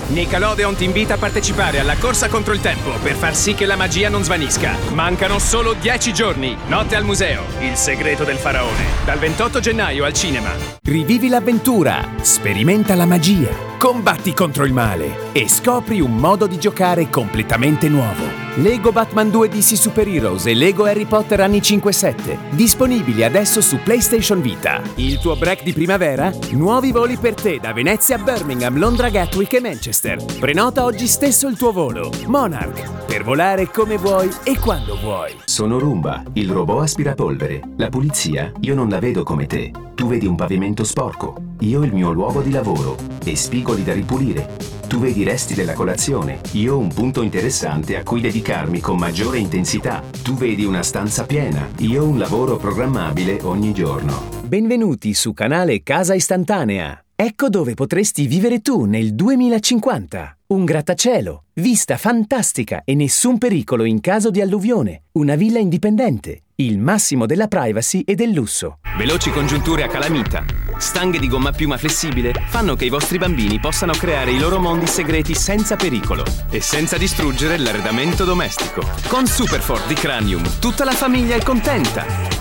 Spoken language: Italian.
Nickelodeon ti invita a partecipare alla corsa contro il tempo per far sì che la magia non svanisca. Mancano solo 10 giorni. Notte al museo. Il segreto del faraone. Dal 28 gennaio al cinema. Rivivi l'avventura, sperimenta la magia, combatti contro il male e scopri un modo di giocare completamente nuovo. Lego Batman 2 DC Super Heroes e Lego Harry Potter anni 5-7, disponibili adesso su PlayStation Vita. Il tuo break di primavera? Nuovi voli per te da Venezia a Birmingham, Londra Gatwick e Manchester. Prenota oggi stesso il tuo volo. Monarch, per volare come vuoi e quando vuoi. Sono Roomba, il robot aspirapolvere. La pulizia io non la vedo come te. Tu vedi un pavimento sporco, io il mio luogo di lavoro e spigoli da ripulire. Tu vedi i resti della colazione, io ho un punto interessante a cui dedicarmi con maggiore intensità. Tu vedi una stanza piena, io ho un lavoro programmabile ogni giorno. Benvenuti su canale Casa Istantanea. Ecco dove potresti vivere tu nel 2050. Un grattacielo, vista fantastica e nessun pericolo in caso di alluvione. Una villa indipendente, il massimo della privacy e del lusso. Veloci congiunture a calamita. Stanghe di gomma piuma flessibile fanno che i vostri bambini possano creare i loro mondi segreti senza pericolo e senza distruggere l'arredamento domestico. Con Superfort di Cranium, tutta la famiglia è contenta.